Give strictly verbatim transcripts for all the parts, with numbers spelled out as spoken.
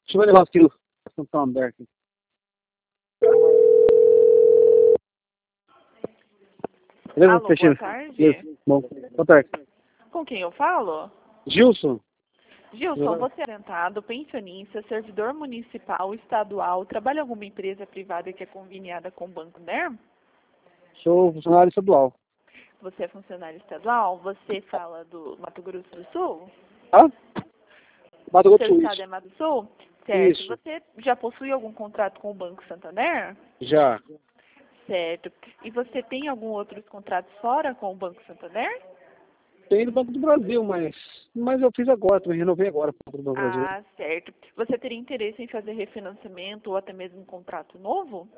Deixa eu levar aqui o Santander aqui. Beleza, Alô, Teixeira? boa tarde. Beleza. Bom, boa tarde. Com quem eu falo? Gilson? Gilson, você é aposentado, pensionista, servidor municipal, estadual, trabalha em alguma empresa privada que é conveniada com o Banco Santander? Sou funcionário estadual. Você é funcionário estadual? Você fala do Mato Grosso do Sul? Ah? Mato Grosso Seu do Sul, estado isso. é Mato Sul? Certo. Isso. Você já possui algum contrato com o Banco Santander? Já. Certo. E você tem algum outros contratos fora com o Banco Santander? Tem no Banco do Brasil, mas, mas eu fiz agora, também renovei agora para o Banco do Brasil. Ah, certo. Você teria interesse em fazer refinanciamento ou até mesmo um contrato novo?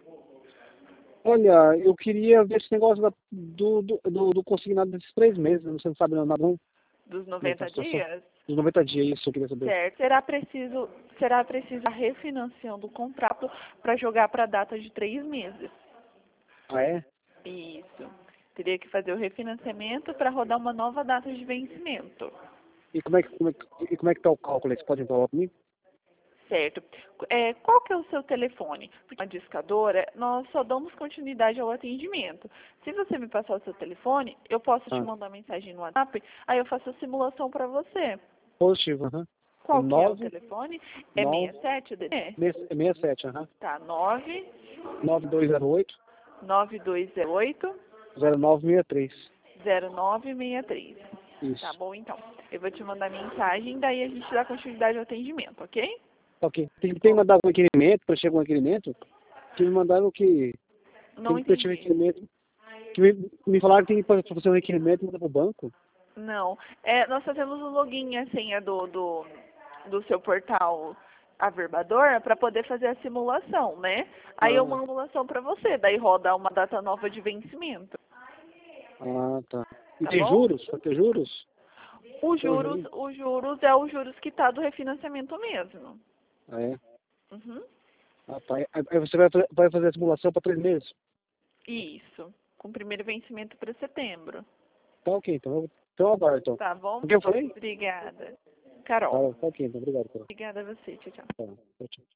Olha, eu queria ver esse negócio da- do, do, do, do consignado desses três meses, você não sabe nada não? Dos Como é que tá noventa a situação? dias? Dos noventa dias, isso eu queria saber. Certo. Será preciso, será preciso a refinanciação do contrato para jogar para a data de três meses. Ah, é? Isso. Teria que fazer o refinanciamento para rodar uma nova data de vencimento. E como é que, como é que, e como é que tá o cálculo aí? Você pode falar comigo? Certo. É, qual que é o seu telefone? Porque na discadora, nós só damos continuidade ao atendimento. Se você me passar o seu telefone, eu posso te Ah, mandar mensagem no WhatsApp, aí eu faço a simulação para você. positivo, aham. É Qual que é o nove, telefone? É nove, sessenta e sete, D D? sessenta e sete, aham. Tá, nove nove dois zero oito, nove dois zero oito zero nove seis três. zero nove seis três. Tá Isso. bom, então. Eu vou te mandar mensagem, daí a gente dá continuidade ao atendimento, ok? Ok. Tem, tem que Bom, mandar um requerimento, para chegar um requerimento, que me mandaram que não tem que ter um entendi. requerimento, que me, me falaram que tem que fazer um requerimento e mandar para o banco. Não. É, nós fazemos o login e a senha do, do, do seu portal Averbador para poder fazer a simulação, né? Aí eu Ah, mando a simulação para você, daí roda uma data nova de vencimento, ah, tá. E tá tem bom? juros? Vai ter juros? Os Tem um juros, juros? os juros é os juros que tá do refinanciamento mesmo. Ah, é? Uhum. Ah, tá. Aí aí você vai, fa- vai fazer a simulação para três meses? Isso. Com primeiro vencimento para setembro. Tá ok, então. Então agora, então. Tá bom? O que eu falei? Obrigada. Tá, Carol. tá ok, então. Obrigado, Carol. Obrigada a você. Tchau, tchau. Tá, tchau, tchau.